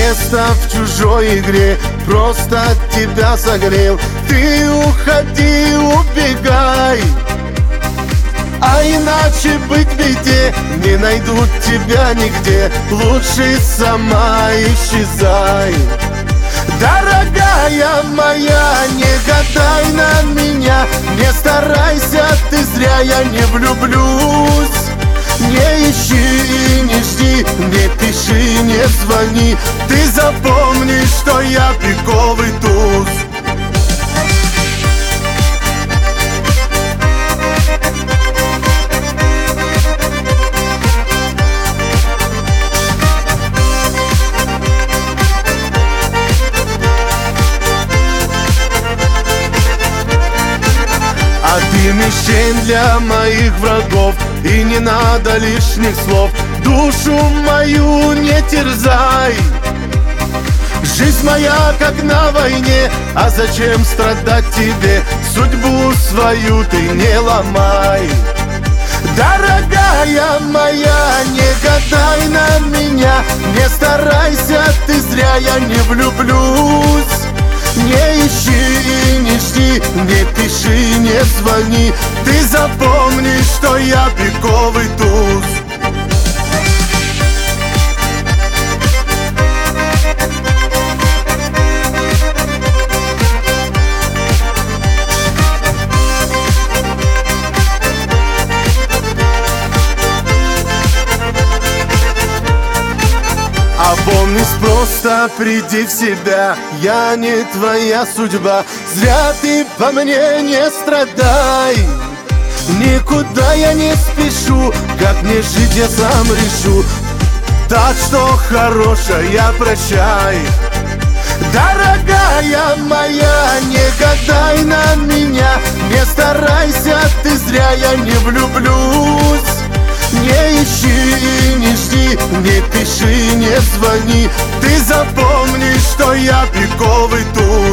место в чужой игре, просто тебя согрел. Ты уходи, убегай, а иначе быть в беде. Не найдут тебя нигде, лучше сама исчезай. Дорогая моя, не гадай на меня, не старайся ты зря, я не влюблюсь. Не ищи и не жди, не пиши, не звони. Ты запомни, что я пиковый туз. А ты мишень для моих врагов, и не надо лишних слов. Душу мою не терзай. Жизнь моя как на войне, а зачем страдать тебе? Судьбу свою ты не ломай. Дорогая моя, не гадай на меня, не старайся ты зря, я не влюблюсь. Не ищи и не жди, не пиши, не звони. Ты запомни, что я пиковый туз. Опомнись, просто приди в себя, я не твоя судьба. Зря ты по мне не страдай. Никуда я не спешу, как мне жить я сам решу. Так что, хорошая, прощай. Дорогая моя, не гадай на меня, не старайся ты зря, я не влюблюсь. Не ищи и не жди, не пиши, не звони. Ты запомни, что я пиковый туз.